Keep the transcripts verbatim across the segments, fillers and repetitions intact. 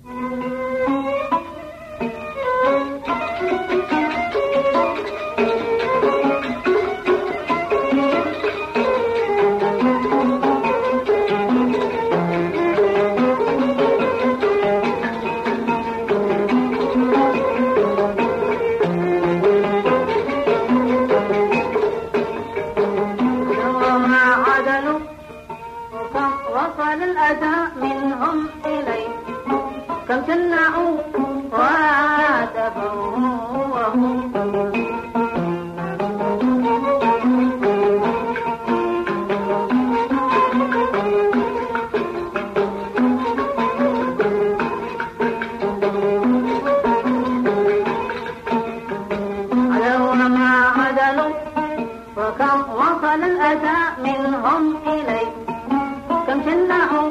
وصل الأذى منهم إلي كم شنعوا وعاتبوا وهم علوا ما عدلوا وكم وصل الأذى منهم إلي كم شنعوا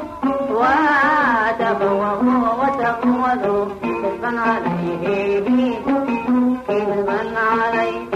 وتبوأوا وتقولوا كذبا عليه كذبا عليه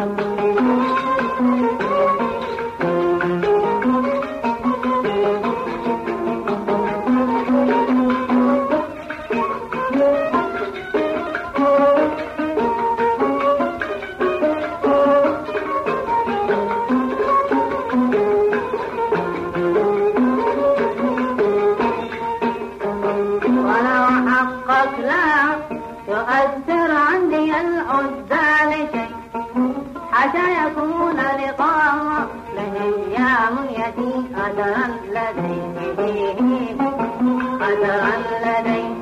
يؤثر عندي العزال شيء حتى يكون لقاء لهم يا منيتي أثرا لديه أثرا لديه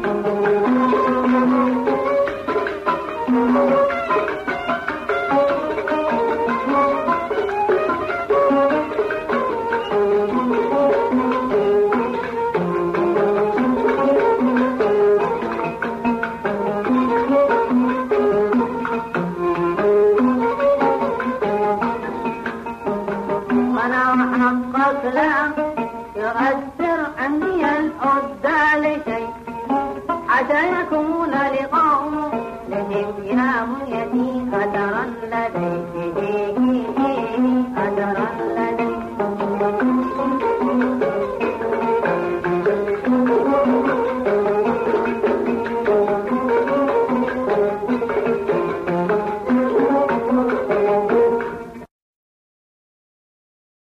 حقك لا يؤثر عندي العزال شيء حتى يكون لقوم لهم يا منيتي أثرا لديه أثرا